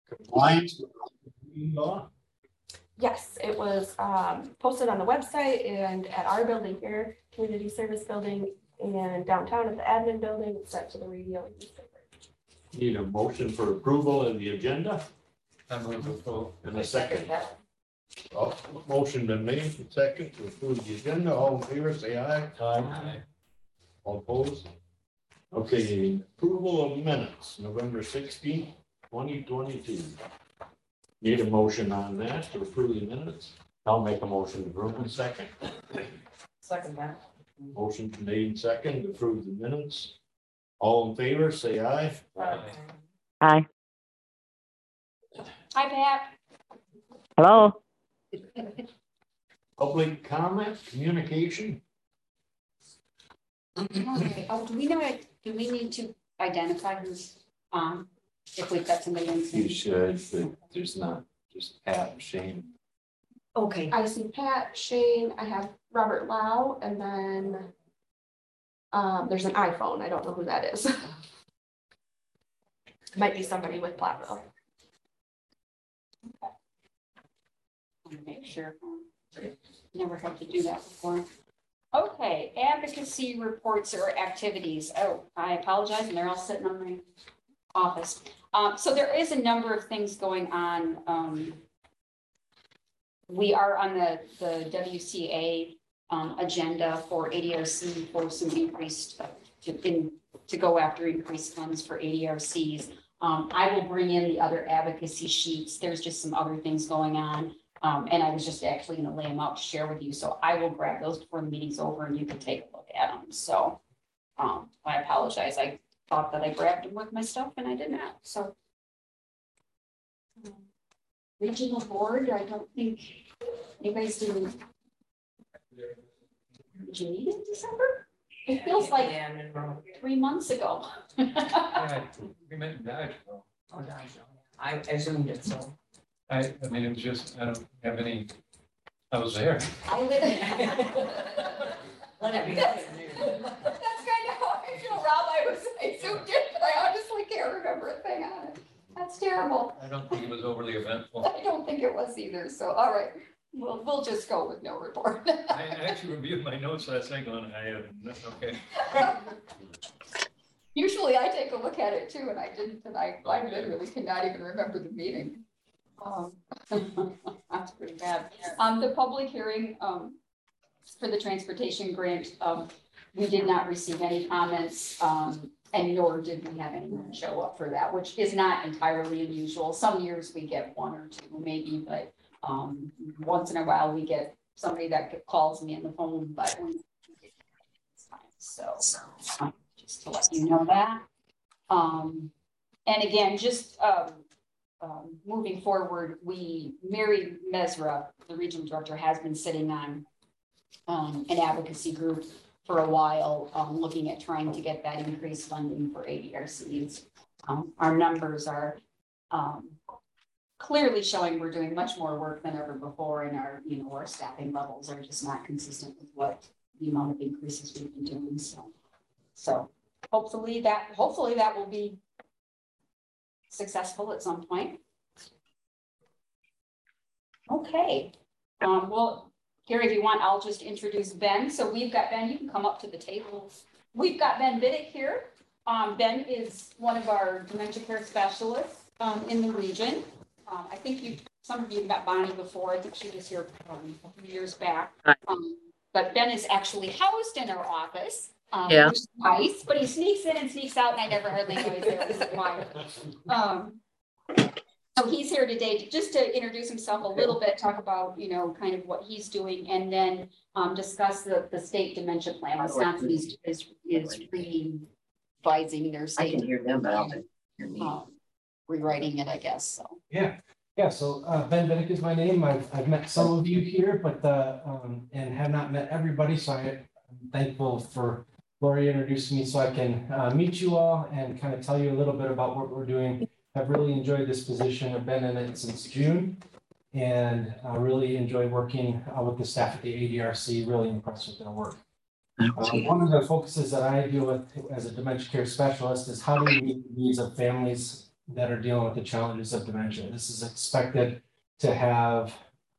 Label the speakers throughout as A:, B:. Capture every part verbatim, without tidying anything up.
A: compliance with law?
B: Yes, it was um, posted on the website and at our building here, community service building, and downtown at the admin building, sent to the radio and newspaper.
A: Need a motion for approval of the agenda?
C: I move to approve.
A: And a second. Oh, motion been made, second to approve the agenda. All in favor, say aye.
C: Aye.
A: All opposed? Okay, approval of minutes, November sixteenth, twenty twenty-two. Need a motion on that to approve the minutes?
C: I'll make a motion to approve.
A: One second.
D: Second that.
A: Motion made second to approve the minutes. All in favor, say aye.
C: Aye.
E: Hi.
B: Hi, Pat.
E: Hello.
A: Public comment, communication?
D: Okay. Oh, do we know, do we need to identify who's on, if we've got somebody in?
C: You should, but there's not, just Pat, Shane.
D: Okay.
B: I see Pat, Shane, I have Robert Lau, and then um, there's an iPhone. I don't know who that is. Might be somebody with Platteville.
D: I want to make sure. Never had to do that before. Okay, advocacy reports or activities. Oh, I apologize, and they're all sitting on my office. Um, so there is a number of things going on. Um, we are on the, the W C A um, agenda for A D R C for some increased, to, in, to go after increased funds for A D R Cs. Um, I will bring in the other advocacy sheets. There's just some other things going on. Um, and I was just actually going to lay them out to share with you. So I will grab those before the meeting's over and you can take a look at them. So um, I apologize. I thought that I grabbed them with my stuff and I did not. So um, regional board, I don't think you guys didn't. Did you meet in December? It feels like three months ago.
C: Yeah, we met in Dodge.
D: Oh, gosh. I assumed it, so.
C: I, I mean, it was just, I don't have any, I was there.
D: I live in. Let it be. That's kind of how I feel, Rob. I was, I zoomed in, but I honestly can't remember a thing on it. That's terrible.
C: I don't think it was overly eventful.
D: I don't think it was either. So, all right, we'll, we'll just go with no report.
C: I actually reviewed my notes last night going, I have, okay.
D: Usually I take a look at it too, and I didn't, and I, I literally cannot even remember the meeting. Um, that's pretty bad. Um, the public hearing, um, for the transportation grant, um, we did not receive any comments, um, and nor did we have anyone show up for that, which is not entirely unusual. Some years we get one or two maybe, but, um, once in a while we get somebody that calls me on the phone, but so, um, just to let you know that. Um, and again, just, um, Um, moving forward, we, Mary Mesra, the regional director, has been sitting on um, an advocacy group for a while, um, looking at trying to get that increased funding for A D R Cs. Um, our numbers are um, clearly showing we're doing much more work than ever before, and our, you know, our staffing levels are just not consistent with what the amount of increases we've been doing. So, so hopefully that, hopefully that will be successful at some point. Okay. Um, well, Gary, if you want, I'll just introduce Ben. So we've got Ben, you can come up to the table. We've got Ben Biddick here. Um, Ben is one of our dementia care specialists um, in the region. Um, I think you, some of you met Bonnie before. I think she was here um, a few years back. Um, but Ben is actually housed in our office. Um,
E: Yeah.
D: which is nice, but he sneaks in and sneaks out, and I never hardly know he's there. This is why. Um, so he's here today to, just to introduce himself a little bit, talk about, you know, kind of what he's doing, and then um, discuss the, the state dementia plan. Wisconsin is, is, is revising their
F: I
D: state.
F: can hear them, but I don't hear me.
D: Um, rewriting it, I guess, so.
G: Yeah, yeah, so uh, Ben Biddick is my name. I've, I've met some of you here, but, uh, um, and have not met everybody, so I, I'm thankful for Lori introduced me so I can uh, meet you all and kind of tell you a little bit about what we're doing. I've really enjoyed this position. I've been in it since June, and I really enjoy working uh, with the staff at the A D R C, really impressed with their work. Uh, one of the focuses that I deal with as a dementia care specialist is how do we meet the needs of families that are dealing with the challenges of dementia. This is expected to have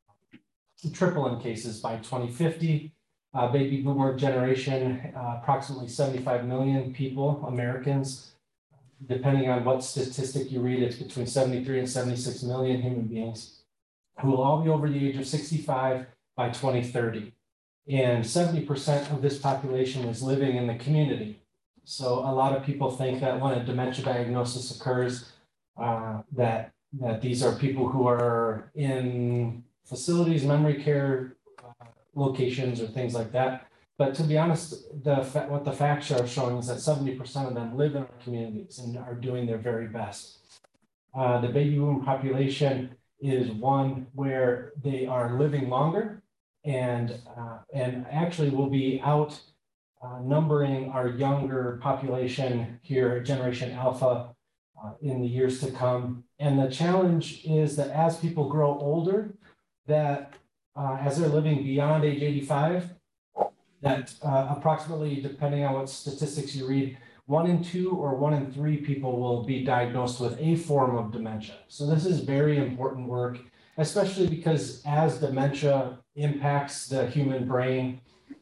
G: triple in cases by twenty fifty. Uh, baby boomer generation, uh, approximately seventy-five million people, Americans. Depending on what statistic you read, it's between seventy-three and seventy-six million human beings who will all be over the age of sixty-five by twenty thirty. And seventy percent of this population is living in the community. So a lot of people think that when a dementia diagnosis occurs, uh, that, that these are people who are in facilities, memory care uh, locations or things like that. But to be honest, the fa- what the facts are showing is that seventy percent of them live in our communities and are doing their very best. Uh, the baby boom population is one where they are living longer and, uh, and actually will be out uh, numbering our younger population here, Generation Alpha, uh, in the years to come. And the challenge is that as people grow older, that uh, as they're living beyond age eighty-five, that uh, approximately, depending on what statistics you read, one in two or one in three people will be diagnosed with a form of dementia. So this is very important work, especially because as dementia impacts the human brain,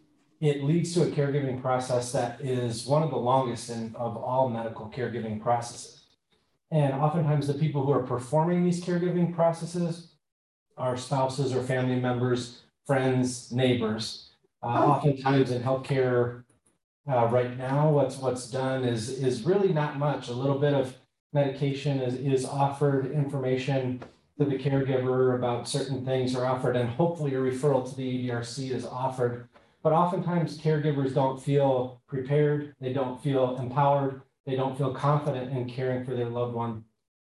G: it leads to a caregiving process that is one of the longest in, of all medical caregiving processes. And oftentimes the people who are performing these caregiving processes are spouses or family members, friends, neighbors. Uh, oftentimes in healthcare uh, right now, what's what's done is, is really not much. A little bit of medication is, is offered, information to the caregiver about certain things are offered, and hopefully a referral to the A D R C is offered. But oftentimes caregivers don't feel prepared, they don't feel empowered, they don't feel confident in caring for their loved one.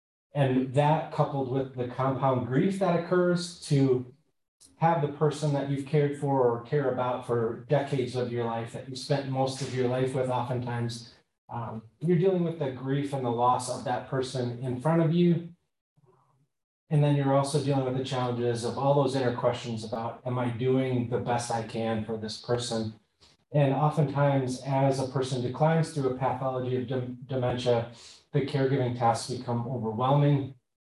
G: And that, coupled with the compound grief that occurs to have the person that you've cared for or care about for decades of your life, that you spent most of your life with, oftentimes, um, you're dealing with the grief and the loss of that person in front of you. And then you're also dealing with the challenges of all those inner questions about, am I doing the best I can for this person? And oftentimes, as a person declines through a pathology of de- dementia, the caregiving tasks become overwhelming,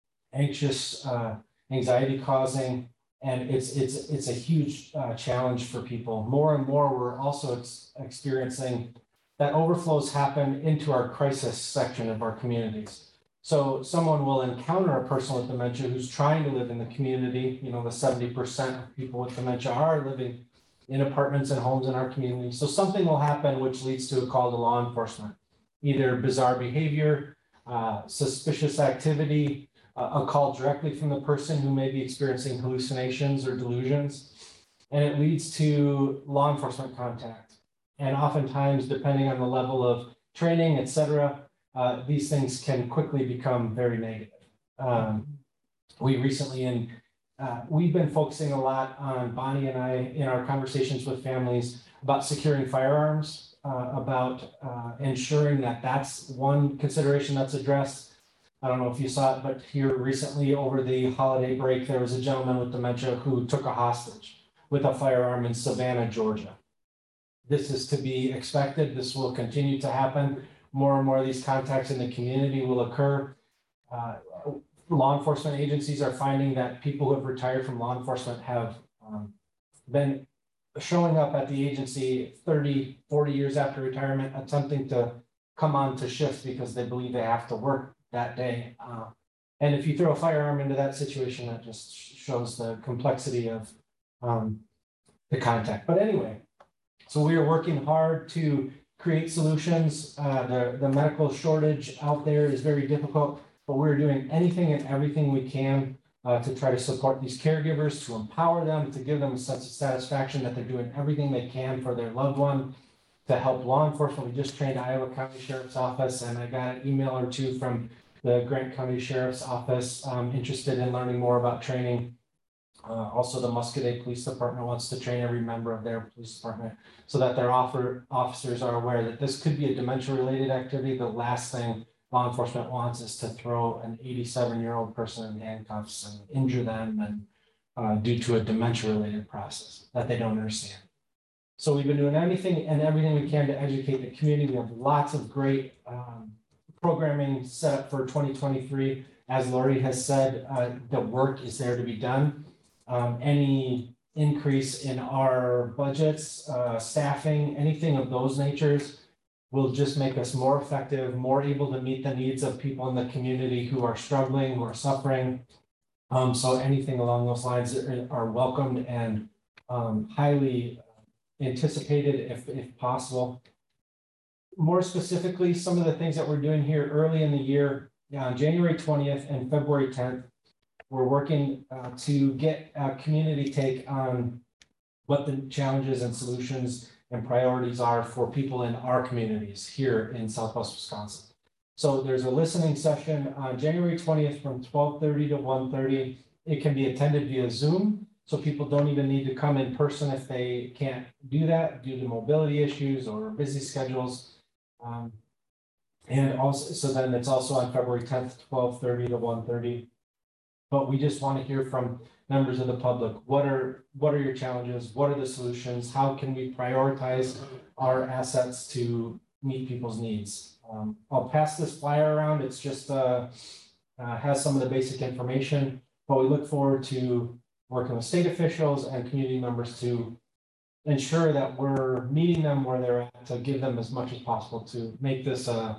G: anxious, uh, anxiety causing, and it's it's it's a huge uh, challenge for people. More and more, we're also ex- experiencing that overflows happen into our crisis section of our communities. So someone will encounter a person with dementia who's trying to live in the community. You know, the seventy percent of people with dementia are living in apartments and homes in our community. So something will happen which leads to a call to law enforcement, either bizarre behavior, uh, suspicious activity, uh, a call directly from the person who may be experiencing hallucinations or delusions, and it leads to law enforcement contact. And oftentimes, depending on the level of training, et cetera, uh, these things can quickly become very negative. Um, we recently, in uh, we've been focusing a lot on, Bonnie and I, in our conversations with families about securing firearms, uh, about uh, ensuring that that's one consideration that's addressed. I don't know if you saw it, but here recently over the holiday break, there was a gentleman with dementia who took a hostage with a firearm in Savannah, Georgia. This is to be expected. This will continue to happen. More and more of these contacts in the community will occur. Uh, law enforcement agencies are finding that people who have retired from law enforcement have um, been showing up at the agency thirty, forty years after retirement, attempting to come on to shifts because they believe they have to work that day. Uh, and if you throw a firearm into that situation, that just shows the complexity of um, the contact. But anyway, so we are working hard to create solutions. Uh, the, the medical shortage out there is very difficult, but we're doing anything and everything we can uh, to try to support these caregivers, to empower them, to give them a sense of satisfaction that they're doing everything they can for their loved one, to help law enforcement. We just trained Iowa County Sheriff's Office, and I got an email or two from the Grant County Sheriff's Office um, interested in learning more about training. Uh, also, the Muscoda Police Department wants to train every member of their police department so that their offer, officers are aware that this could be a dementia-related activity. The last thing law enforcement wants is to throw an eighty-seven-year-old person in handcuffs and injure them and uh, due to a dementia-related process that they don't understand. So we've been doing anything and everything we can to educate the community. We have lots of great um, programming set up for twenty twenty-three. As Lori has said, uh, the work is there to be done. Um, any increase in our budgets, uh, staffing, anything of those natures will just make us more effective, more able to meet the needs of people in the community who are struggling, who are suffering. Um, so anything along those lines are, are welcomed and um, highly anticipated if, if possible. More specifically, some of the things that we're doing here early in the year, on January twentieth and February tenth, we're working uh, to get a community take on what the challenges and solutions and priorities are for people in our communities here in Southwest Wisconsin. So there's a listening session on January twentieth from twelve thirty to one thirty. It can be attended via Zoom, so people don't even need to come in person if they can't do that due to mobility issues or busy schedules. Um, and also, so then it's also on February tenth, twelve thirty to one thirty. But we just want to hear from members of the public. What are, what are your challenges? What are the solutions? How can we prioritize our assets to meet people's needs? Um, I'll pass this flyer around. It's just, uh, uh, has some of the basic information, but we look forward to working with state officials and community members to ensure that we're meeting them where they're at, to give them as much as possible to make this, uh,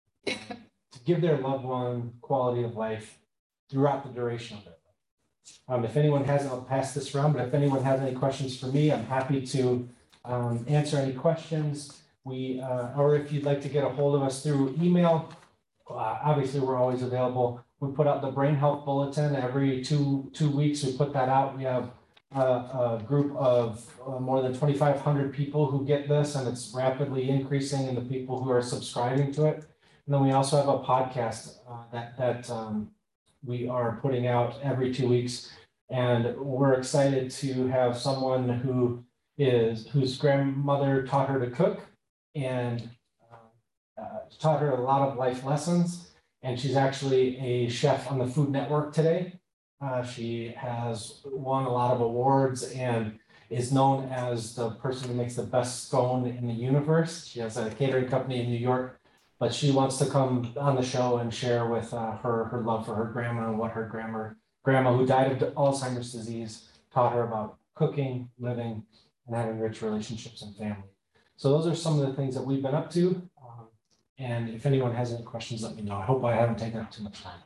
G: to give their loved one quality of life throughout the duration of it. Um, if anyone hasn't, I'll pass this around, but if anyone has any questions for me, I'm happy to um, answer any questions. We, uh, or if you'd like to get a hold of us through email, uh, obviously we're always available. We put out the Brain Health Bulletin every two, two weeks. We put that out. We have a, a group of uh, more than twenty-five hundred people who get this, and it's rapidly increasing in the people who are subscribing to it. And then we also have a podcast uh, that, that um, we are putting out every two weeks. And we're excited to have someone who is, whose grandmother taught her to cook and uh, uh, taught her a lot of life lessons. And she's actually a chef on the Food Network today. Uh, she has won a lot of awards and is known as the person who makes the best scone in the universe. She has a catering company in New York, but she wants to come on the show and share with uh, her, her love for her grandma and what her grandma, grandma who died of Alzheimer's disease taught her about cooking, living, and having rich relationships and family. So those are some of the things that we've been up to. Um, and if anyone has any questions, let me know. I hope I haven't taken up too much time.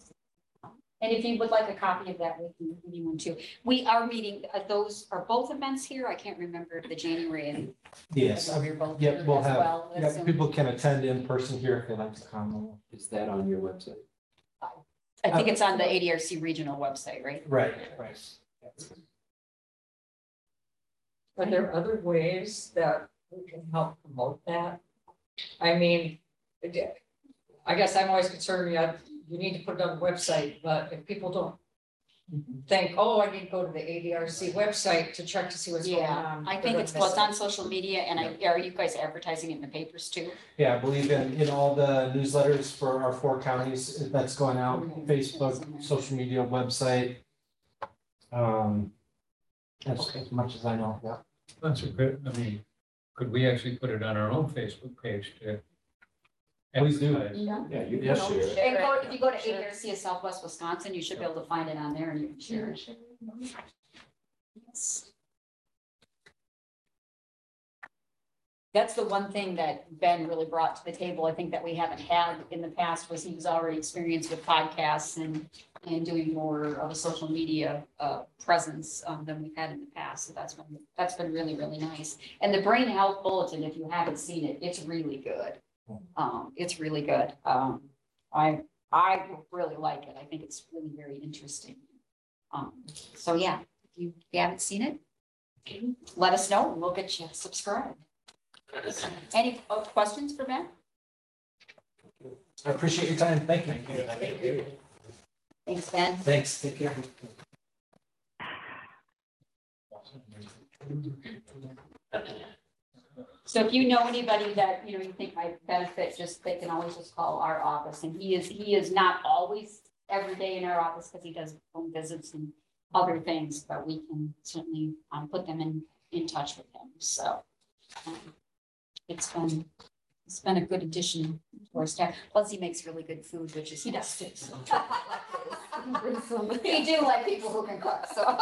D: And if you would like a copy of that, we can give you one too. We are meeting, uh, those are both events here. I can't remember the January and.
G: Yes,
D: We're both
G: yep,
D: here
G: we'll
D: as
G: have,
D: well,
G: yeah,
D: so
G: people can attend in person here if they like to come.
H: Is that on your website?
D: I think it's on the A D R C regional website, right?
G: Right, right.
I: Are there other ways that we can help promote that? I mean, I guess I'm always concerned, you know, you need to put it on the website, but if people don't think, oh, I need to go to the A D R C website to check to see what's going
D: Yeah,
I: on.
D: I think it's, well, it's on social media, and I, are you guys advertising it in the papers too?
G: Yeah, I believe in, in all the newsletters for our four counties that's going out, Facebook, social media, website. Um, as, as much as I know, yeah.
C: That's a good, I mean, could we actually put it on our own Facebook page to?
G: Please do.
C: advertise?
A: Yeah, you
B: Yeah.
A: can share it.
D: And go, if you go to A D R C of Southwest Wisconsin, you should be able to find it on there and you can share it. Yes. That's the one thing that Ben really brought to the table, I think that we haven't had in the past, was he was already experienced with podcasts and, and doing more of a social media uh, presence um, than we've had in the past. So that's been, that's been really, really nice. And the Brain Health Bulletin, if you haven't seen it, it's really good. Um, it's really good. Um, I, I really like it. I think it's really very interesting. Um, so yeah, if you, if you haven't seen it, let us know and we'll get you subscribed. Any uh, questions for Ben?
G: I appreciate your time. Thank you.
A: Thank you.
D: Thanks, Ben.
G: Thanks. Take care.
D: So if you know anybody that, you know, you think might benefit, just, they can always just call our office. And he is, he is not always every day in our office because he does home visits and other things, but we can certainly um, put them in, in touch with him. So um, it's been, It's been a good addition to our staff. Plus he makes really good food, which is.
B: He does.
D: We do like people who can cook, so.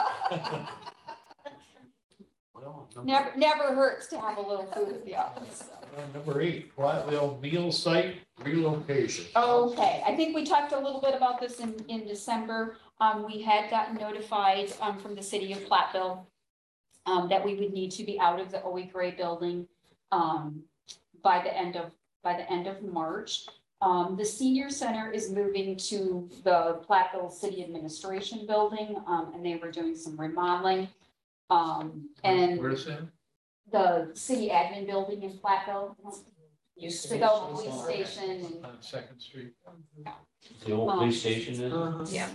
A: Well, number-
D: Never, never hurts to have a little food at the office. so.
A: uh, Number eight, Platteville meal site relocation.
D: Okay, I think we talked a little bit about this in, in December. Um, we had gotten notified, um, from the city of Platteville um, that we would need to be out of the O E Gray building, um, by the end of, by the end of March. Um, the senior center is moving to the Platteville City Administration Building, um, and they were doing some remodeling. Um, and
C: Where's that?
D: the city admin building in Platteville,
I: Used to
D: the
I: be.
D: Belleville Police Station and
C: On Second Street.
A: The old police station is.
I: Uh-huh.
B: Yeah.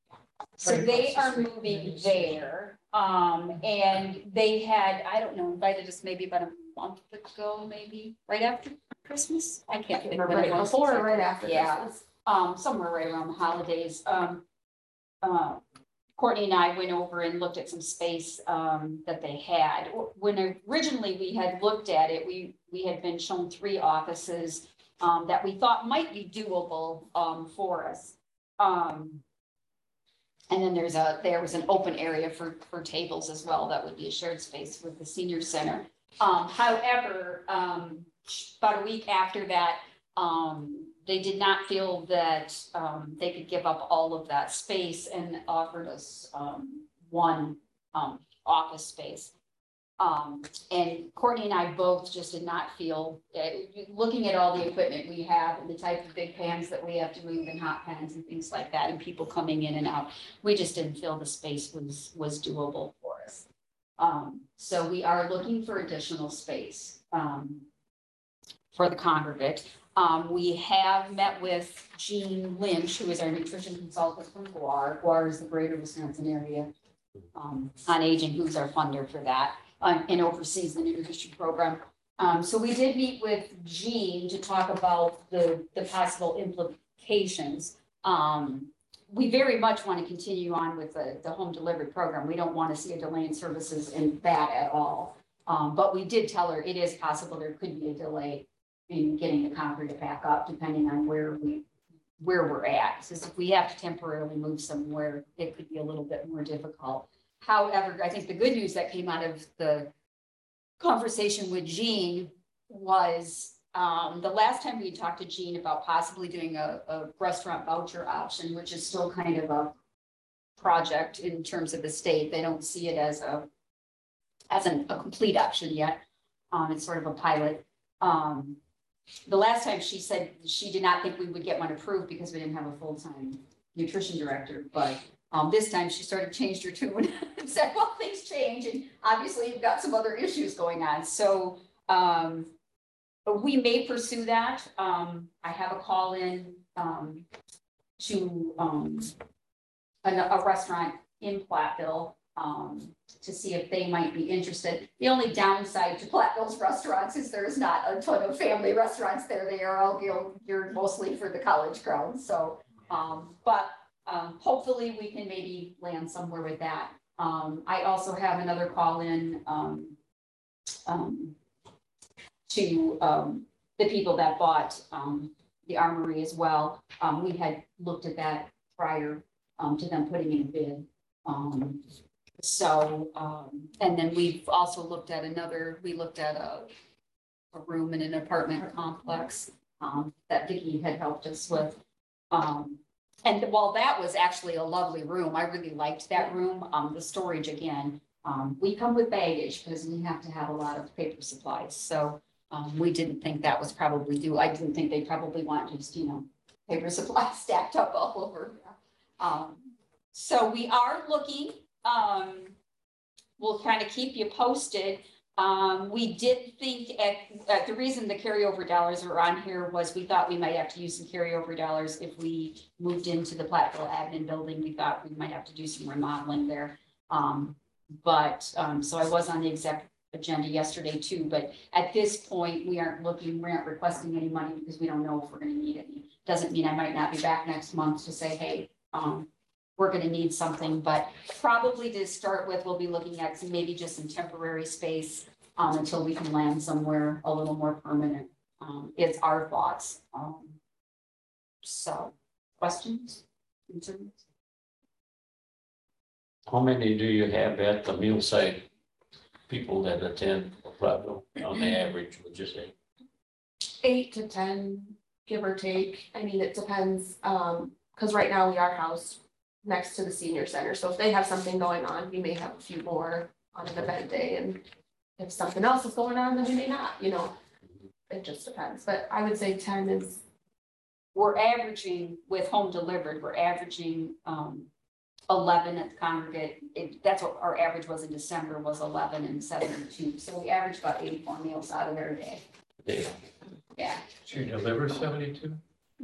D: so they are moving there. Um, and they had, I don't know, invited us maybe about a month ago, maybe right after Christmas. I can't think. when it
B: Right
D: was.
B: before or right after?
D: Yeah.
B: Christmas?
D: Um, somewhere right around the holidays. Um, uh, Courtney and I went over and looked at some space, um, that they had. When originally we had looked at it, we, we had been shown three offices, um, that we thought might be doable, um, for us. Um, and then there's a, there was an open area for, for tables as well. That would be a shared space with the senior center. Um, however, um, about a week after that, um, they did not feel that, um, they could give up all of that space and offered us, um, one, um, office space. Um, and Courtney and I both just did not feel, uh, looking at all the equipment we have and the type of big pans that we have to move and hot pans and things like that, and people coming in and out, we just didn't feel the space was, was doable for us. Um, so we are looking for additional space, um, for the congregate. Um, we have met with Jean Lynch, who is our nutrition consultant from G U A R. G U A R is the Greater Wisconsin Area um, on Aging, who's our funder for that, um, and oversees the nutrition program. Um, so we did meet with Jean to talk about the, the possible implications. Um, we very much want to continue on with the, the home delivery program. We don't want to see a delay in services in that at all. Um, but we did tell her it is possible there could be a delay in getting the congregate back up, depending on where we, where we're at. So if we have to temporarily move somewhere, it could be a little bit more difficult. However, I think the good news that came out of the conversation with Jean was, um, the last time we talked to Jean about possibly doing a, a restaurant voucher option, which is still kind of a project in terms of the state. They don't see it as a, as an, a complete option yet. Um, it's sort of a pilot. Um, The last time she said she did not think we would get one approved because we didn't have a full-time nutrition director, but um, this time she sort of changed her tune and said, well, things change, and obviously you've got some other issues going on. So um, but we may pursue that. Um, I have a call in um, to um, a, a restaurant in Platteville um, to see if they might be interested. The only downside to Platteville's restaurants is there's not a ton of family restaurants there. They are all geared mostly for the college crowd. So, um, but um, hopefully we can maybe land somewhere with that. Um, I also have another call in um, um, to um, the people that bought um, the armory as well. Um, we had looked at that prior um, to them putting in a bid. Um, So, um, and then we've also looked at another, we looked at a, a room in an apartment complex, um, that Vicki had helped us with. Um, and while that was actually a lovely room, I really liked that room, um, the storage again, um, we come with baggage because we have to have a lot of paper supplies. So, um, we didn't think that was probably due. I didn't think they probably want just, you know, paper supplies stacked up all over. Um, so we are looking. Um, we'll kind of keep you posted. Um, we did think at, at the reason the carryover dollars are on here was we thought we might have to use some carryover dollars if we moved into the Platteville admin building. We thought we might have to do some remodeling there. Um, but, um, so I was on the exec agenda yesterday too, but at this point we aren't looking, we aren't requesting any money because we don't know if we're going to need any. Doesn't mean I might not be back next month to say, hey, um, we're going to need something, but probably to start with, we'll be looking at some, maybe just some temporary space um, until we can land somewhere a little more permanent. Um, it's our thoughts. Um, so, questions, concerns?
A: How many do you have at the meal site? People that attend Platinum on the average, would you say?
B: Eight to ten, give or take. I mean, it depends, um, because right now we are housed next to the senior center. So if they have something going on, we may have a few more on an event day. And if something else is going on, then we may not, you know. It just depends. But I would say ten is.
D: We're averaging with home delivered, we're averaging um eleven at the congregate. It, that's what our average was in December, was eleven and seventy-two. So we averaged about eighty-four meals out of there a day.
A: Yeah.
D: Yeah.
C: So you deliver seventy-two?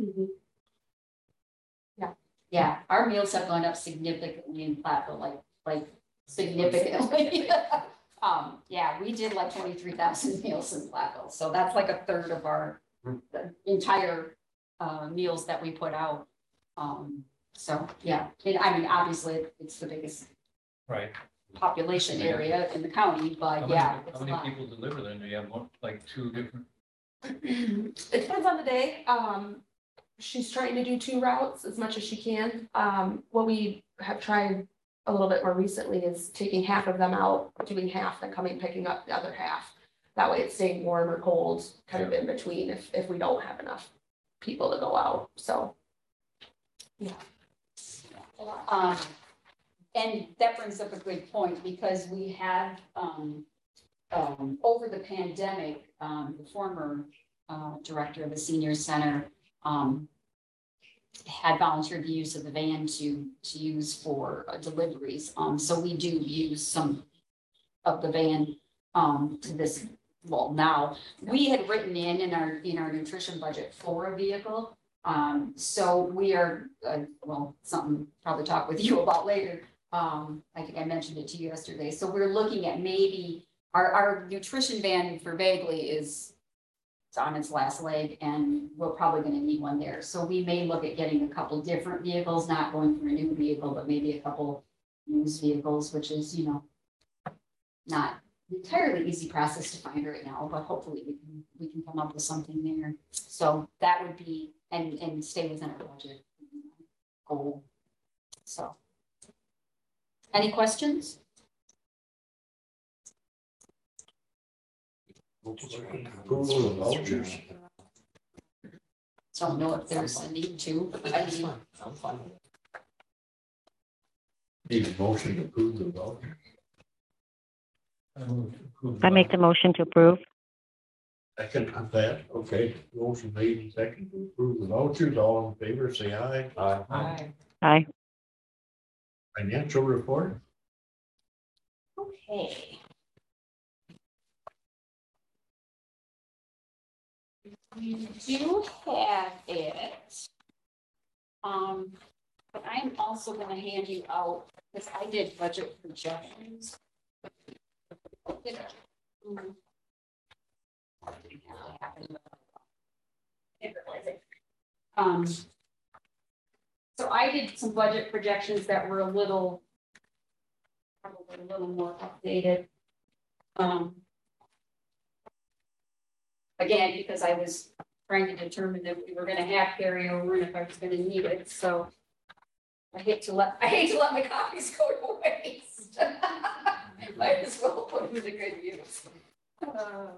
D: Yeah, our meals have gone up significantly in Platteville, like, like significantly. Um, yeah, we did like twenty-three thousand meals in Platteville, so that's like a third of our the entire uh meals that we put out. Um, so, yeah, and I mean, obviously, it's the biggest
C: Right.
D: population area in the county,
C: How
D: but
C: many,
D: yeah. it's
C: how
D: a
C: many
D: lot.
C: people deliver then? Do you have more, like two different?
B: It depends on the day. Um, she's trying to do two routes as much as she can. Um, what we have tried a little bit more recently is taking half of them out, doing half, then coming picking up the other half. That way it's staying warm or cold, kind of in between if, if we don't have enough people to go out, so. Yeah.
D: Um, and that brings up a good point, because we have, um, um, over the pandemic, um, the former, uh, director of the senior center, um, had volunteered the use of the van to, to use for uh, deliveries. Um, so we do use some of the van, um, to this, well, now, we had written in, in our, in our nutrition budget for a vehicle. Um, so we are, uh, well, something probably talk with you about later. Um, I think I mentioned it to you yesterday. So we're looking at maybe our, our nutrition van for Bagley is it's on its last leg, and we're probably gonna need one there. So we may look at getting a couple different vehicles, not going for a new vehicle, but maybe a couple used vehicles, which is, you know, not entirely easy process to find right now, but hopefully we can, we can come up with something there. So that would be, and, and stay within our budget goal. So. Any questions?
A: Approval of vouchers.
D: Don't know if there's a need to. I mean,
A: I'm fine. Need a motion to approve the voucher.
C: I move to approve
E: I make the motion to approve.
A: Second on that, okay, motion made and second to approve the vouchers, all in favor, say aye. Aye.
C: Aye.
E: Aye.
A: Financial report?
D: okay. We do have it. Um, but I'm also gonna hand you out, because I did budget projections. Mm. Um, so I did some budget projections that were a little, probably a little more updated. Um, again, because I was trying to determine if we were gonna have carryover and if I was gonna need it, so I hate to let, I hate to let my copies go to waste. Might as well put them to good use. Uh,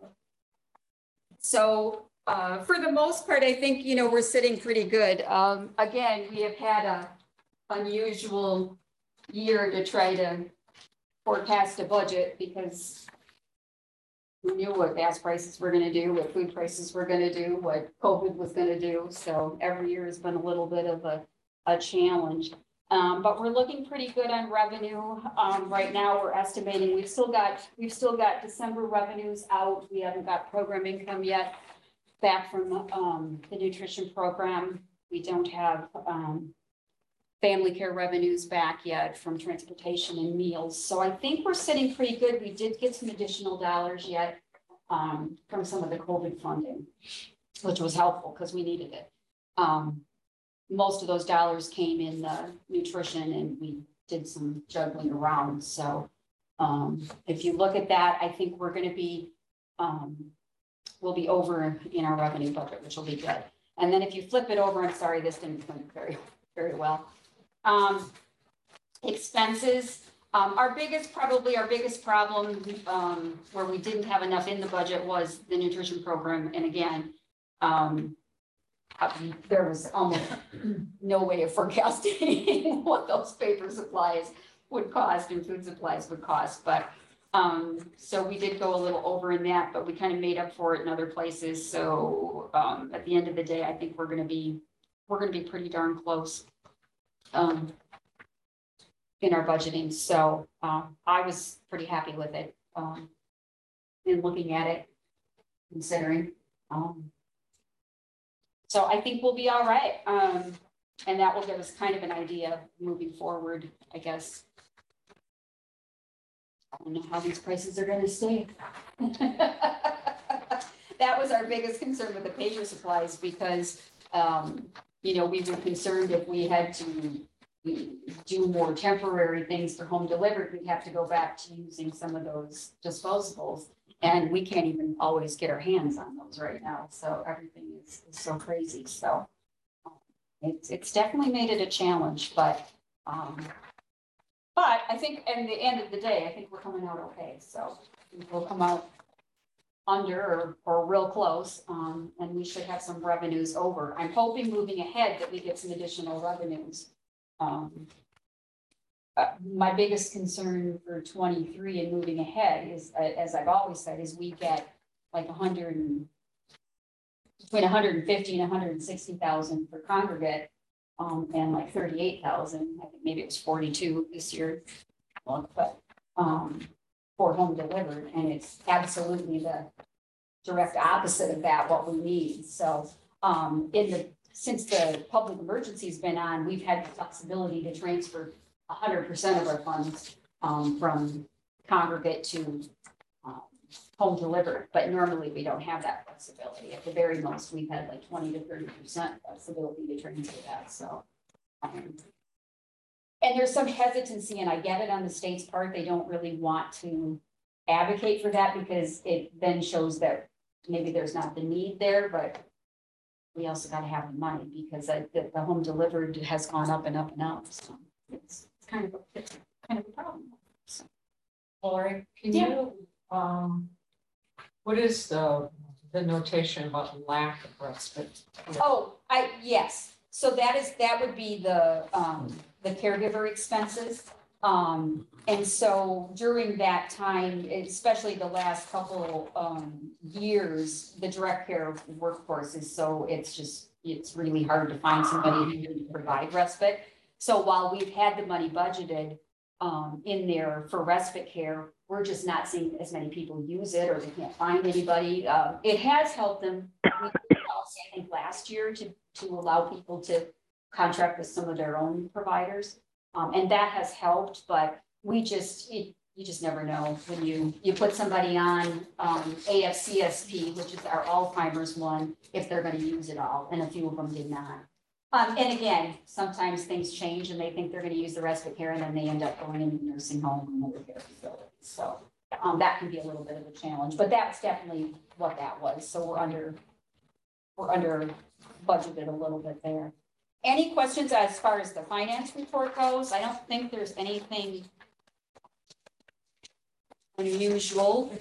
D: So, uh, for the most part, I think, you know, we're sitting pretty good. Um, again, we have had a unusual year to try to forecast a budget, because we knew what gas prices were gonna do, what food prices were gonna do, what COVID was gonna do. So every year has been a little bit of a, a challenge. Um, but we're looking pretty good on revenue. Um, right now, we're estimating, we've still got, we've still got December revenues out. We haven't got program income yet back from, um, the nutrition program. We don't have, um, family care revenues back yet from transportation and meals. So I think we're sitting pretty good. We did get some additional dollars yet, um, from some of the COVID funding, which was helpful because we needed it. Um, most of those dollars came in the nutrition, and we did some juggling around. So um, if you look at that, I think we're going to be um, we'll be over in our revenue budget, which will be good. And then if you flip it over, I'm sorry, this didn't print very, very well. Um, expenses, um, our biggest, probably our biggest problem, um, where we didn't have enough in the budget was the nutrition program. And again, um, there was almost no way of forecasting what those paper supplies would cost and food supplies would cost, but um, so we did go a little over in that, but we kind of made up for it in other places. So um, at the end of the day, I think we're gonna be, we're gonna be pretty darn close um, in our budgeting. So um, I was pretty happy with it um, in looking at it, considering. Um, so I think we'll be all right. Um, and that will give us kind of an idea moving forward, I guess. I don't know how these prices are gonna stay. That was our biggest concern with the pager supplies because, um, you know, we were concerned if we had to do more temporary things for home delivered, we'd have to go back to using some of those disposables. And we can't even always get our hands on those right now. So everything is, is so crazy. So um, it's, it's definitely made it a challenge, but, um, But I think at the end of the day, I think we're coming out okay. So we'll come out under or, or real close, um, and we should have some revenues over. I'm hoping moving ahead that we get some additional revenues. Um, uh, my biggest concern for twenty-three and moving ahead is, uh, as I've always said, is we get like a hundred and between one hundred fifty and one hundred sixty thousand for congregate. Um, and like thirty-eight thousand, I think maybe it was forty-two this year, but, um, for home delivered, and it's absolutely the direct opposite of that, what we need. So, um, in the, since the public emergency's been on, we've had the flexibility to transfer a hundred percent of our funds, um, from congregate to, um, home delivered, but normally we don't have that flexibility. At the very most, we've had like twenty to thirty percent flexibility to transfer that, so. Um, and there's some hesitancy, and I get it on the state's part, they don't really want to advocate for that because it then shows that maybe there's not the need there, but we also gotta have the money because I, the, the home delivered has gone up and up and up, so it's, it's kind of, a it's kind of a problem. So.
I: Lori, can
D: Yeah.
I: you, um, what is the, the notation about lack of respite?
D: Oh, I, yes, so that is, that would be the, um, the caregiver expenses. Um, and so during that time, especially the last couple, um, years, the direct care workforce is so, it's just, it's really hard to find somebody who can provide respite. So while we've had the money budgeted, um, in there for respite care, we're just not seeing as many people use it, or they can't find anybody. Uh, it has helped them, we did also, I think, last year to, to allow people to contract with some of their own providers. Um, and that has helped, but we just, it, you just never know when you, you put somebody on, um, A F C S P, which is our Alzheimer's one, if they're gonna use it all, and a few of them did not. Um, and again, sometimes things change and they think they're gonna use the respite care and then they end up going into nursing home and other care facilities. So, um, that can be a little bit of a challenge, but that's definitely what that was. So we're under, we're under budgeted a little bit there. Any questions as far as the finance report goes? I don't think there's anything unusual.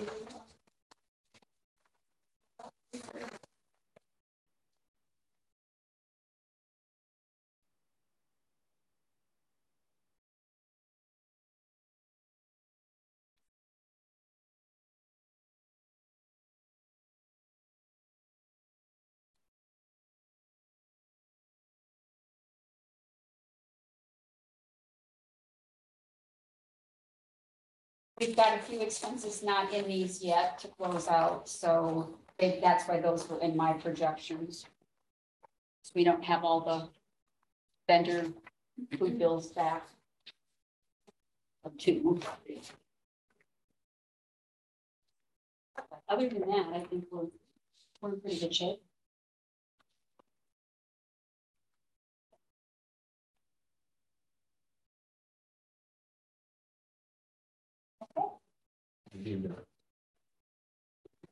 D: We've got a few expenses not in these yet to close out, so they, that's why those were in my projections. So we don't have all the vendor food bills back. Or two. But other than that, I think we're, we're in pretty good shape.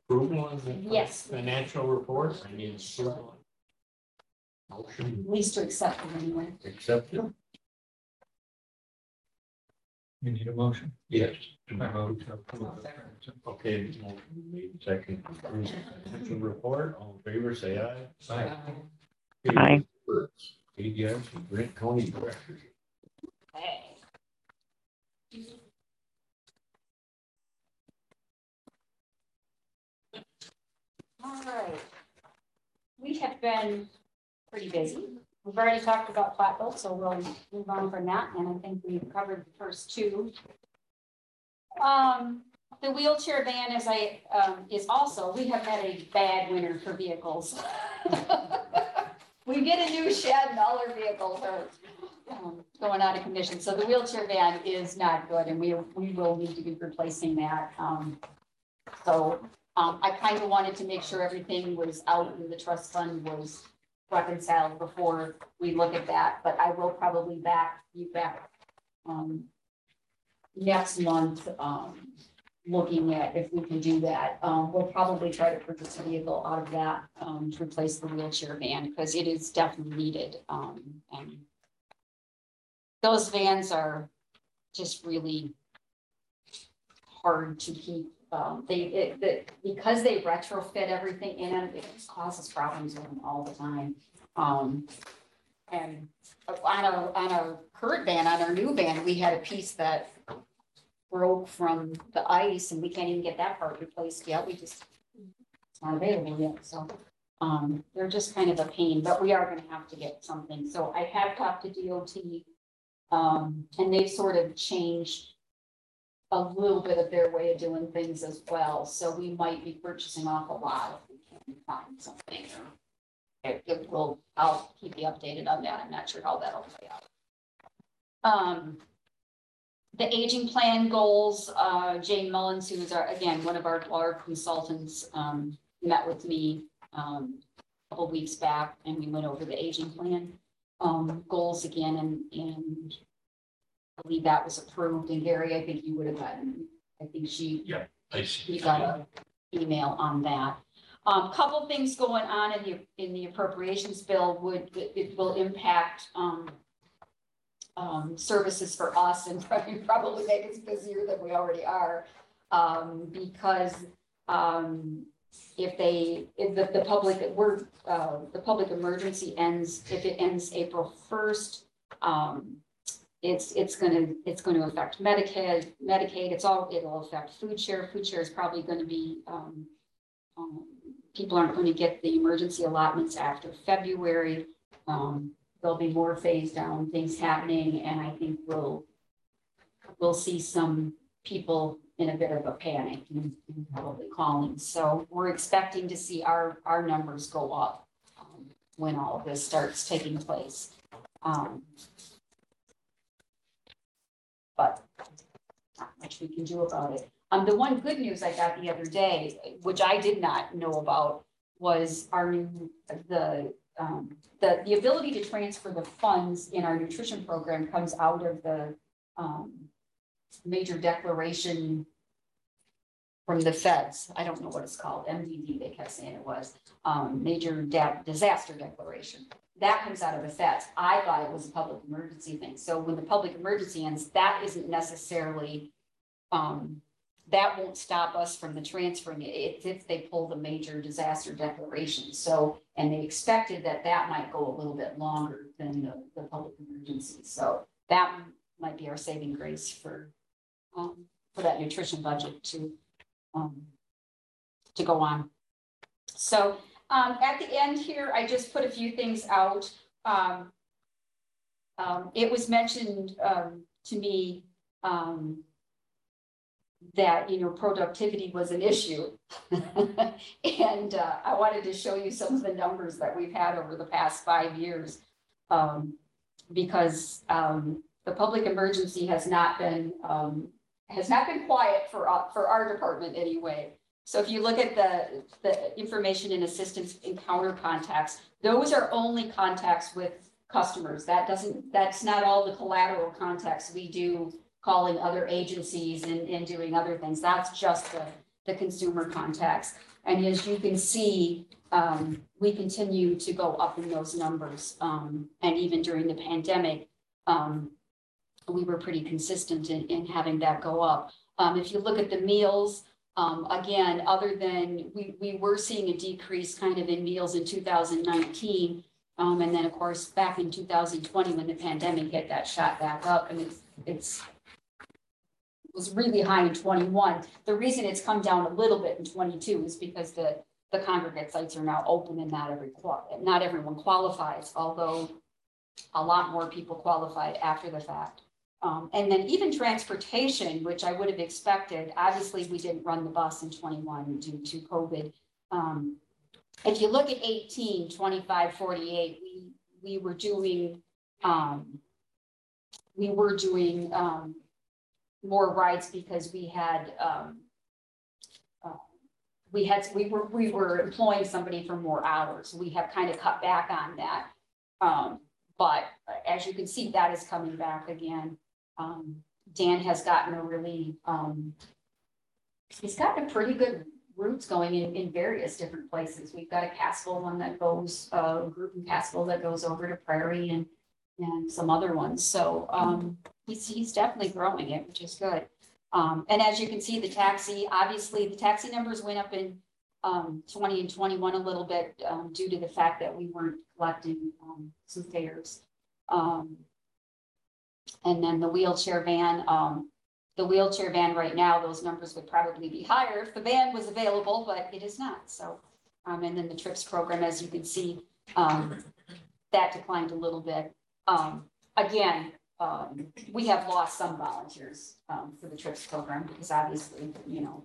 A: Approval on the
D: Yes.
A: financial report, I need approval. Motion
D: At least to accept it anyway.
A: accepted,
C: You need a motion?
A: yes.
C: I vote to approve. the-
A: Okay, motion made, second, approve the financial report, all in favor, say aye.
C: Aye.
A: Okay,
E: Aye.
A: reports. A D S, Grant County Director.
D: Okay. All right. We have been pretty busy. We've already talked about Platteville, so we'll move on from that, and I think we've covered the first two. Um, the wheelchair van, as I, um, is also, we have had a bad winter for vehicles. We get a new shed and all our vehicles are um, going out of condition, so the wheelchair van is not good, and we, we will need to be replacing that. Um, so, um, I kind of wanted to make sure everything was out and the trust fund was reconciled before we look at that, but I will probably back, you back, um, next month, um, looking at if we can do that. Um, we'll probably try to purchase a vehicle out of that, um, to replace the wheelchair van, because it is definitely needed, um, and those vans are just really hard to keep. Um, they, it, the, because they retrofit everything in them, it just causes problems with them all the time. Um, and on a, on a current van, on our new van, we had a piece that broke from the ice and we can't even get that part replaced yet. We just, it's not available yet. So, um, they're just kind of a pain, but we are going to have to get something. So I have talked to D O T, um, and they've sort of changed a little bit of their way of doing things as well. So we might be purchasing off a lot if we can find something. It, it will, I'll keep you updated on that. I'm not sure how that'll play out. Um, the aging plan goals, uh, Jane Mullins, who is our, again, one of our, our consultants, um, met with me, um, a couple weeks back, and we went over the aging plan, um, goals again, and, and I believe that was approved, and Gary, I think you would have gotten, I think she,
A: Yeah, I see.
D: you got an email on that. Um, couple things going on in the, in the appropriations bill would, it will impact, um, um, services for us and probably, probably make us busier than we already are. Um, because, um, if they, if the, the public, we're, uh, the public emergency ends, if it ends April first, um, it's, it's gonna, it's gonna affect Medicaid, Medicaid, it's all, it'll affect food share. Food share is probably gonna be, um, um, people aren't going to get the emergency allotments after February. Um, there'll be more phase down things happening, and I think we'll, we'll see some people in a bit of a panic and, and probably calling. So we're expecting to see our, our numbers go up um, when all of this starts taking place. Um, but not much we can do about it. Um, the one good news I got the other day, which I did not know about, was our new, the, um, the, the ability to transfer the funds in our nutrition program comes out of the, um, major declaration from the feds. I don't know what it's called, M D D, they kept saying it was, um, major da- disaster declaration. That comes out of the feds. I thought it was a public emergency thing. So when the public emergency ends, that isn't necessarily, um, that won't stop us from the transferring it. It's if they pull the major disaster declaration. So, and they expected that that might go a little bit longer than the, the public emergency. So that might be our saving grace for, um, for that nutrition budget to, um, to go on. So, um, at the end here, I just put a few things out. Um, um, it was mentioned, um, to me, um, that, you know, productivity was an issue. And uh, I wanted to show you some of the numbers that we've had over the past five years. Um, because um, the public emergency has not been, um, has not been quiet for, uh, for our department anyway. So if you look at the, the information and assistance encounter contacts, those are only contacts with customers. That doesn't, that's not all the collateral contacts we do, calling other agencies and, and doing other things. That's just the, the consumer contacts. And as you can see, um, we continue to go up in those numbers. Um, and even during the pandemic, um, we were pretty consistent in, in having that go up. Um, if you look at the meals, um, again, other than we, we were seeing a decrease kind of in meals in two thousand nineteen. Um, and then of course, back in two thousand twenty, when the pandemic hit, that shot back up, and it's, it's it was really high in twenty-one. The reason it's come down a little bit in twenty-two is because the, the congregate sites are now open and not every, not everyone qualifies, although a lot more people qualified after the fact. Um, and then even transportation, which I would have expected, obviously we didn't run the bus in twenty-one due to COVID. Um, if you look at eighteen, twenty-five, forty-eight, we, we were doing, um, we were doing, um, more rides because we had, um, uh, we had, we were, we were employing somebody for more hours. We have kind of cut back on that. Um, but as you can see, that is coming back again. Um, Dan has gotten a really, um, he's gotten a pretty good routes going in, in various different places. We've got a Cassville one that goes, uh, a group in Cassville that goes over to Prairie and, and some other ones. So, um, he's, he's definitely growing it, which is good. Um, and as you can see, the taxi, obviously the taxi numbers went up in, um, twenty and twenty-one a little bit, um, due to the fact that we weren't collecting, um, some fares. Um, and then the wheelchair van, um, the wheelchair van right now, those numbers would probably be higher if the van was available, but it is not. So, um, and then the trips program, as you can see, um, that declined a little bit. Um, again, um, we have lost some volunteers, um, for the trips program because obviously, you know,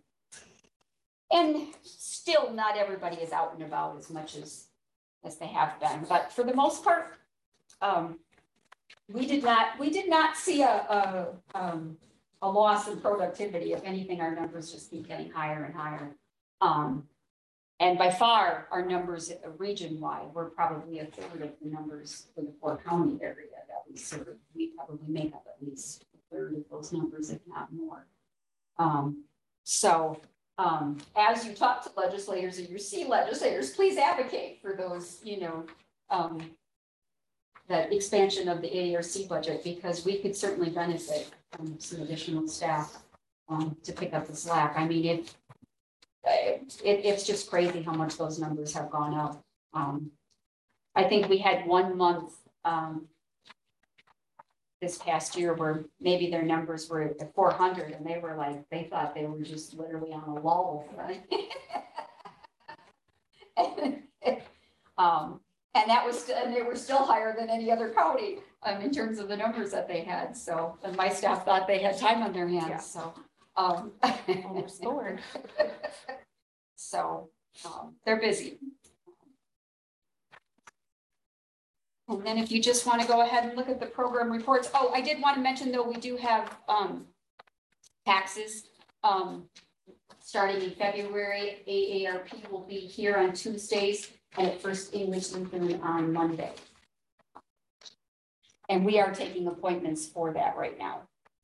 D: and still not everybody is out and about as much as, as they have been, but for the most part, um, we did not, we did not see a, a, um, a loss in productivity. If anything, our numbers just keep getting higher and higher. Um, and by far, our numbers region-wide, we're probably a third of the numbers for the four county area that we serve. We probably make up at least a third of those numbers, if not more. Um, so um, as you talk to legislators and you see legislators, please advocate for those, you know, um, that expansion of the A E R C budget, because we could certainly benefit from some additional staff um, to pick up the slack. I mean, it, it, it's just crazy how much those numbers have gone up. Um, I think we had one month um, this past year where maybe their numbers were at four hundred and they were like, they thought they were just literally on a lull, right? um, And that was, and they were still higher than any other county um, in terms of the numbers that they had. So, and my staff thought they had time on their hands. Yeah. So, um,
B: Almost scored.
D: So um, they're busy. And then if you just want to go ahead and look at the program reports. Oh, I did want to mention though, we do have um, taxes um, starting in February. A A R P will be here on Tuesdays and at First English Lutheran on Monday. And we are taking appointments for that right now.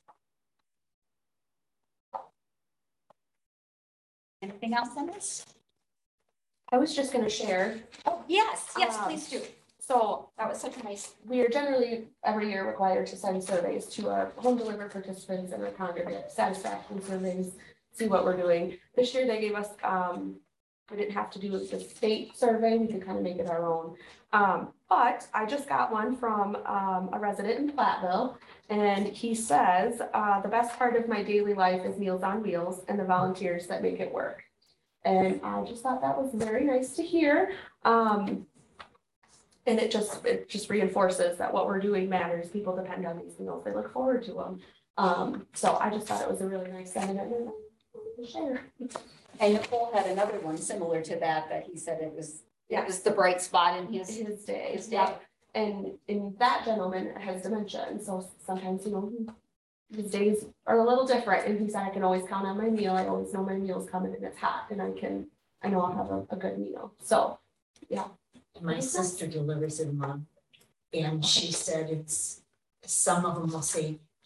D: Anything else on this?
B: I was just gonna share.
D: Oh, yes, yes,
B: Um,
D: please do.
B: So
D: That was such a nice,
B: we are generally every year required to send surveys to our home delivered participants and our congregate satisfaction surveys, see what we're doing. This year they gave us, um, we didn't have to do the state survey, we could kind of make it our own. Um, but I just got one from um, a resident in Platteville, and he says, uh, the best part of my daily life is Meals on Wheels and the volunteers that make it work. And I just thought that was very nice to hear. Um, and it just, it just reinforces that what we're doing matters. People depend on these meals, they look forward to them. Um, so I just thought it was a really nice sentiment to share.
D: and Nicole had another one similar to that, that he said it was,
B: Yeah.
D: it was the bright spot in his,
B: His day,
D: his
B: yeah.
D: day.
B: And, and that gentleman has dementia, and so sometimes, you know, his days are a little different, and he said, I can always count on my meal, I always know my meal's coming and it's hot, and I can, I know I'll have a, a good meal, so, yeah.
H: My sister delivers in a month, and she said it's, some of them will say,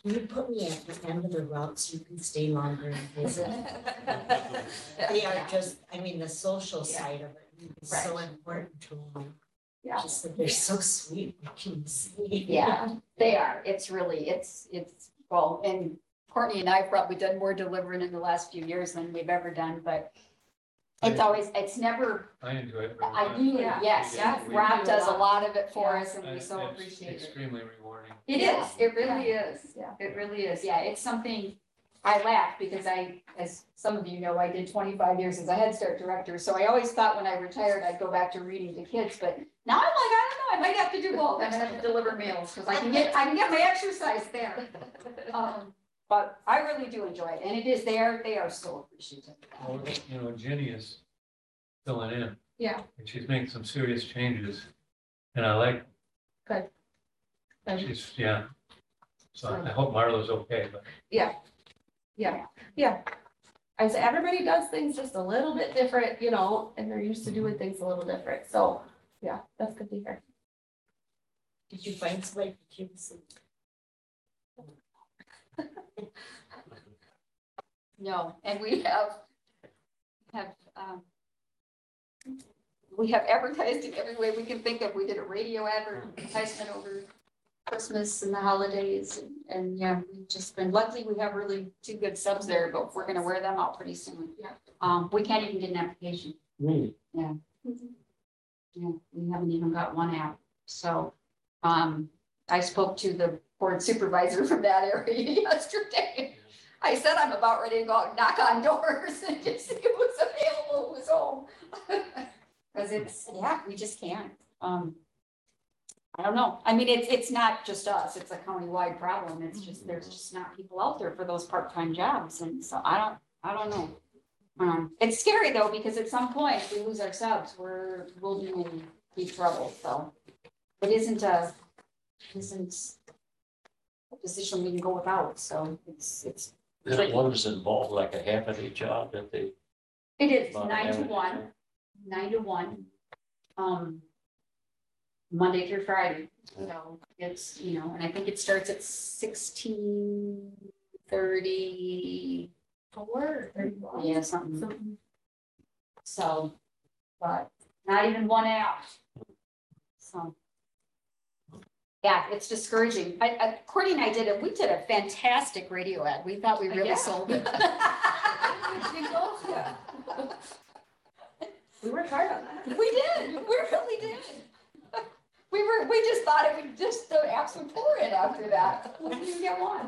H: Can you put me at the end of the route so you can stay longer and visit? They are just, I mean, the social side of it is so important to them.
B: Yeah.
H: Just that they're so sweet, you can see.
D: Yeah, they are. It's really, it's, it's, well, and Courtney and I have probably done more delivering in the last few years than we've ever done, but it's always, it's never,
C: I enjoy it. very
D: I
C: much.
D: do,
B: Yeah.
D: yes,
C: Yeah.
D: Rob does a lot of it for
B: Yeah.
D: us and we so
C: It's
D: appreciate it.
C: Extremely rewarding.
D: It is, it really is.
B: Yeah.
D: It really is. Yeah, it's something, I laugh because I, as some of you know, I did twenty-five years as a Head Start director. So I always thought when I retired, I'd go back to reading to kids, but now I'm like, I don't know, I might have to do both. I'm gonna have to deliver meals because I can get, I can get my exercise there. Um, But I really do enjoy it. And it is, they are, they are so appreciative.
C: Well, you know, Jenny is filling in.
B: Yeah.
C: And she's making some serious changes. And I like.
B: Good. Good.
C: She's, yeah. So I hope Marlo's okay, but.
B: Yeah, yeah. I say everybody does things just a little bit different, you know, and they're used to doing things a little different. So, yeah, that's good to hear.
H: Did you find somebody to keep some?
D: No, and we have, have, um, we have advertised in every way we can think of. We did a radio advertisement over Christmas and the holidays and, and yeah, we've just been, luckily we have really two good subs there, but we're gonna wear them out pretty soon.
B: Yeah.
D: Um, we can't even get an application.
A: Really?
D: Yeah, we haven't even got one app. So, um, I spoke to the board supervisor from that area yesterday. I said, I'm about ready to go out and knock on doors and just see who's available, who's home. Cause it's, yeah, we just can't. Um, I don't know. I mean, it's, it's not just us. It's a countywide problem. It's just, there's just not people out there for those part-time jobs. And so I don't, I don't know. Um, it's scary though, because at some point if we lose our subs, we're, we'll be in deep trouble. So it isn't a, isn't a position we can go without. So it's, it's,
A: This one is involved like a half a day job that they.
D: it is
A: About
D: nine to
A: average,
D: one, nine to one. Um, Monday through Friday. So it's, you know, and I think it starts at sixteen thirty.
B: Four, thirty-one.
D: Yeah, something.
B: Something.
D: So, but not even one app. So. Yeah, it's discouraging. I, I, Courtney and I did it. We did a fantastic radio ad. We thought we really
B: Yeah.
D: sold it.
B: We worked hard on that.
D: We did. We really did. We were, we just thought it would just, the apps would pour in after that. We didn't get one.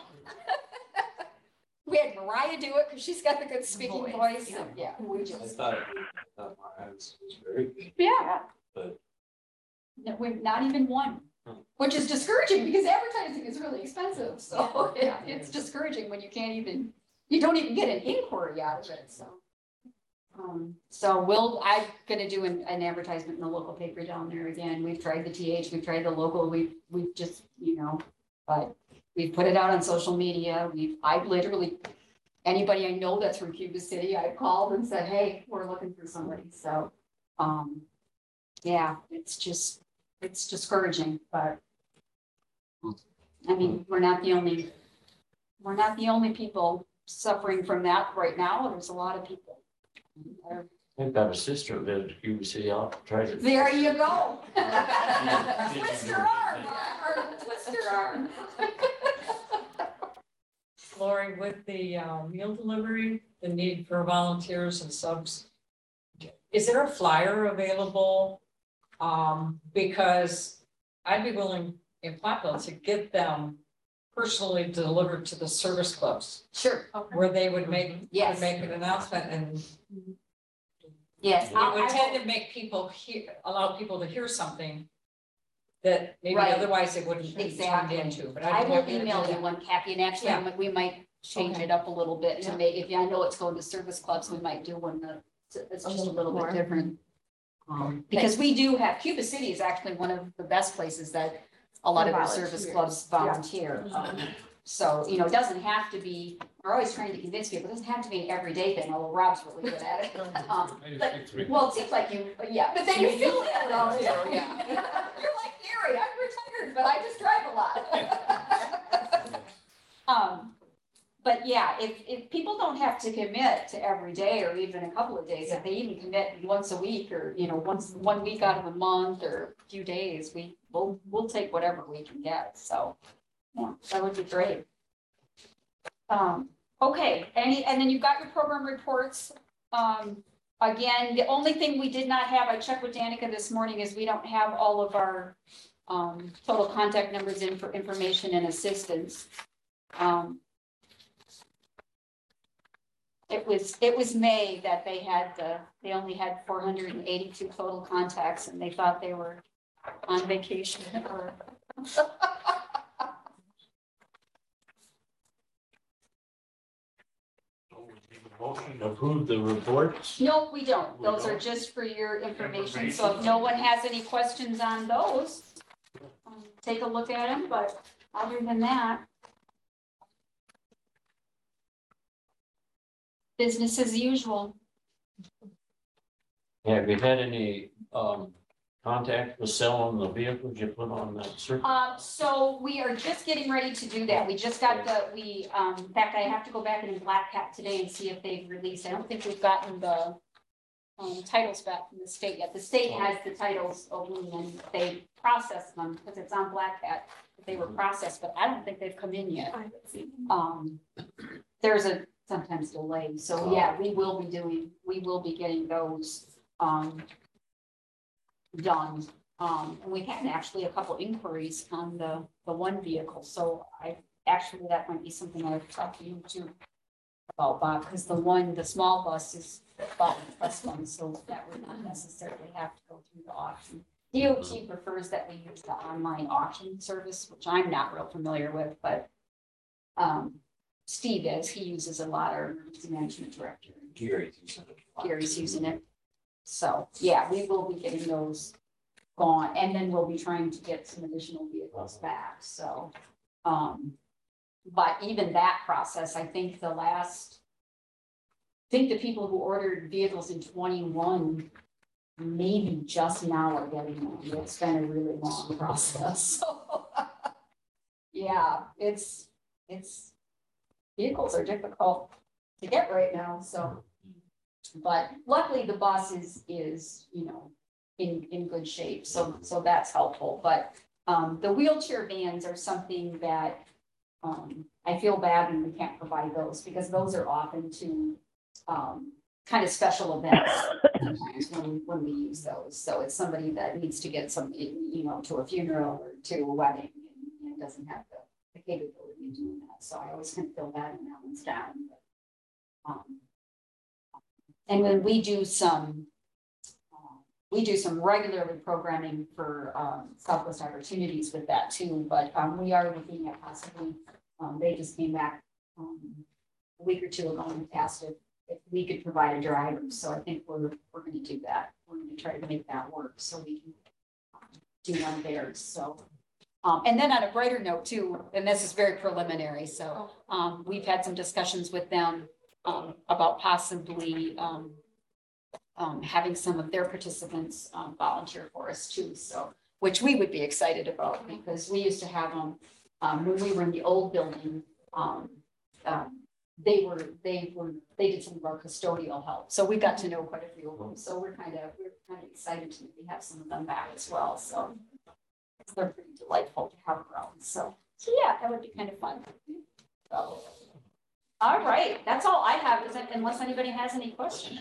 D: We had Mariah do it because she's got the good speaking
B: Voice,
D: voice.
B: yeah.
D: and Yeah, we
A: I
D: just,
A: thought, thought my eyes was very good,
D: yeah.
A: but
D: No, we're not even one,
A: Hmm.
D: which is discouraging because advertising is really expensive. So it, it's discouraging when you can't even, you don't even get an inquiry out of it, so. Um, so we'll, I'm gonna do an, an advertisement in the local paper down there again. We've tried the T H, we've tried the local, we've, we've just, you know, but we've put it out on social media. We've, I've literally, anybody I know that's from Cuba City, I've called and said, hey, we're looking for somebody. So, um, yeah, it's just, it's discouraging, but I mean, we're not the only, we're not the only people suffering from that right now. There's a lot of people.
A: I've got a sister who lives in Cuba City. I'll try to.
D: There you go. Twist your arm, or twist your arm.
I: Lori, with the uh, meal delivery, the need for volunteers and subs, is there a flyer available? Um, because I'd be willing in Platteville to get them personally delivered to the service clubs
D: Sure.
I: where they would make,
D: Yes.
I: would make an announcement and
D: Yes.
I: it
D: I-
I: would
D: I
I: tend
D: will-
I: to make people hear, allow people to hear something that maybe
D: Right.
I: otherwise they wouldn't be tuned
D: Exactly.
I: into, but
D: I
I: I'd be
D: will
I: happy to do
D: email you
I: that.
D: one, Kathy, and actually,
I: Yeah.
D: we might change
I: Okay.
D: it up a little bit to
I: Yeah.
D: make, if I know it's going to service clubs, we might do one that it's
B: A
D: just a
B: little
D: little bit
B: more.
D: different. Um, because we do have, Cuba City is actually one of the best places that a lot of the service clubs volunteer. Um, So, you know, it doesn't have to be, we're always trying to convince people, it doesn't have to be an everyday thing, although Rob's really good at it. Um,
C: I just
D: but-
C: think three.
D: Well, it seems like you, yeah, but then you feel that though, too, yeah. You're like Gary, I'm retired, but I just drive a lot. Um, but yeah, if, if people don't have to commit to every day or even a couple of days, if they even commit once a week or, you know, once, one week out of a month or a few days, we, we'll, we'll take whatever we can get, so. Yeah, that would be great. Um, okay, any, and then you've got your program reports. Um, again, the only thing we did not have, I checked with Danica this morning, is we don't have all of our um, total contact numbers in for information and assistance. Um, it was, it was May that they had the, they only had four hundred eighty-two total contacts and they thought they were on vacation or.
A: Motion to approve the reports.
D: No, we don't.
A: We
D: Those are
A: don't?
D: just for your information. So if no one has any questions on those, um, take a look at them, but other than that, business as usual.
A: Have you had any, um, contact with selling the vehicles you put on that circuit?
D: Um, so we are just getting ready to do that. We just got the, we, um, in fact, I have to go back in Black Cat today and see if they've released. I don't think we've gotten the um, titles back from the state yet. The state has the titles open and they process them because it's on Black Cat. They were processed, but I don't think they've come in yet.
B: I haven't seen.
D: Um, there's a sometimes delay. So yeah, we will be doing, we will be getting those, um, done. Um, and we've had actually a couple inquiries on the, the one vehicle. So I, actually, that might be something I've talked to you too about, Bob, because the one, the small bus is bought with trust fund, so that would not necessarily have to go through the auction. D O T prefers that we use the online auction service, which I'm not real familiar with, but um, Steve is, he uses a lot, our emergency management director.
A: Gary's using it.
D: Gary's using it. So, yeah, we will be getting those gone, and then we'll be trying to get some additional vehicles back, so. Um, but even that process, I think the last, I think the people who ordered vehicles in twenty-one, maybe just now are getting them. It's been a really long process, so. Yeah, it's, it's, vehicles are difficult to get right now, so. But luckily the bus is, is, you know, in, in good shape. So, so that's helpful. But um, the wheelchair vans are something that um, I feel bad when we can't provide those because those are often to um, kind of special events sometimes when, when we use those. So it's somebody that needs to get some, you know, to a funeral or to a wedding and, and doesn't have the, the capability of doing that. So I always kind of feel bad when that one's down. But, um, And when we do some, uh, we do some regularly programming for um, Southwest Opportunities with that too, but um, we are looking at possibly, um, they just came back um, a week or two ago and asked if, if we could provide a driver. So I think we're, we're going to do that. We're going to try to make that work so we can um, do one of theirs. So, um, and then on a brighter note too, and this is very preliminary. So um, we've had some discussions with them Um, about possibly um, um, having some of their participants um, volunteer for us too. So, which we would be excited about because we used to have them um, when we were in the old building. Um, um, they were they were they did some of our custodial help. So we got to know quite a few of them. So we're kind of we're kind of excited to maybe have some of them back as well. So they're pretty delightful to have around. So so yeah, that would be kind of fun. So. All right, that's all I have, is it, unless anybody has any questions.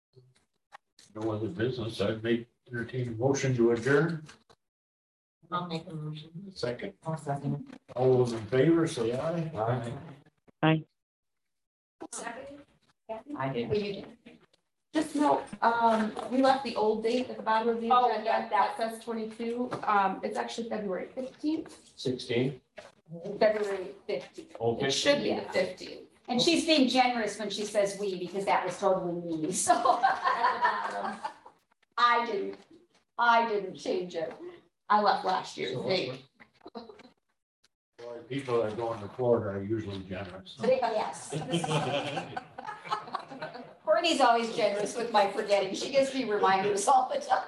A: No other business. I'd make entertain a motion to adjourn.
H: I'll make a motion.
A: Second.
H: I'll second.
A: All those in favor, say aye. Aye.
E: Aye.
H: I did.
D: Well, you did.
B: Just note, um, we left the old date at the bottom of the
D: Oh,
B: agenda,
D: yeah,
B: that says twenty-two, um, it's actually February fifteenth.
A: Sixteen.
D: February fifteenth.
A: Okay.
B: It should be the
D: Yeah.
B: fifteenth.
D: And she's being generous when she says we, because that was totally me, so. I didn't, I didn't change it.
B: I left last year's date.
A: People that go into Florida are usually generous.
D: But it- yes. Courtney's always generous with my forgetting. She gives me reminders all the time.